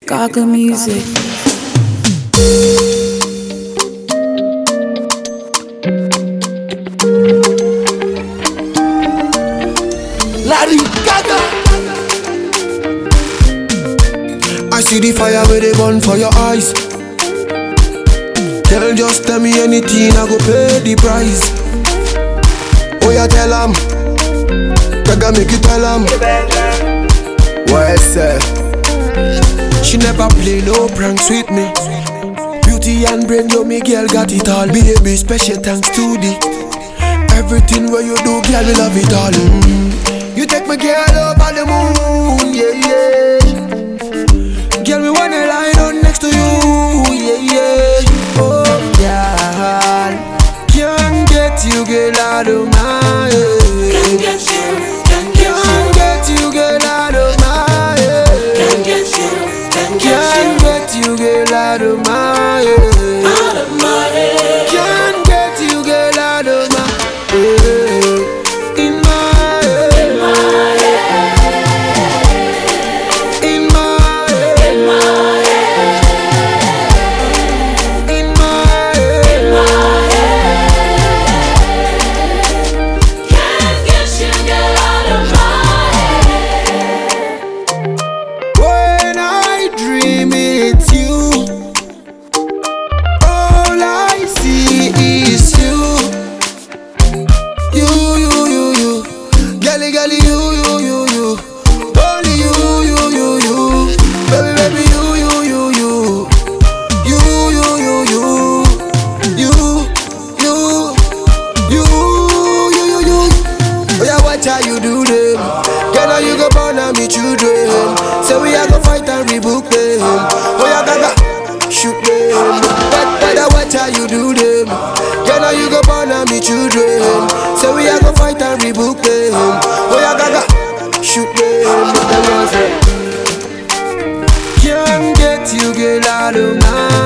Gaga music. Lady Gaga. I see the fire where they burn for your eyes. Girl, just tell me anything, I go pay the price. Oh yeah, tell 'em. Gaga make you tell 'em. What say? She never play no pranks with me. Beauty and brain, yo, me girl got it all. Baby, special thanks to the everything where you do, girl, we love it all. You take my girl up on the moon, yeah, yeah. Girl, me wanna lie down next to you, yeah, yeah. Oh, girl, can't get you, girl, out of my head. Can't get you, Can't get you, girl, out of my head. can't get you, Can't get you, girl, out of my head. out of my head. Can't get you, girl, out of my head. In my head. In my head. In my head. In my head. Can't get you, get out of my head. When I dream it's you, all I see is you. You. Girlie, you. Only you. Baby, you. Oh yeah, watch how you do them. Girl, now you go born and me children. So we are go fight and rebook them. Oh yeah, Gaga, shoot them. But watch how you do them. Girl, now you go born and me children. So we are go fight and rebook them. Oh yeah, Gaga, shoot them. Can't get you, girl, out of my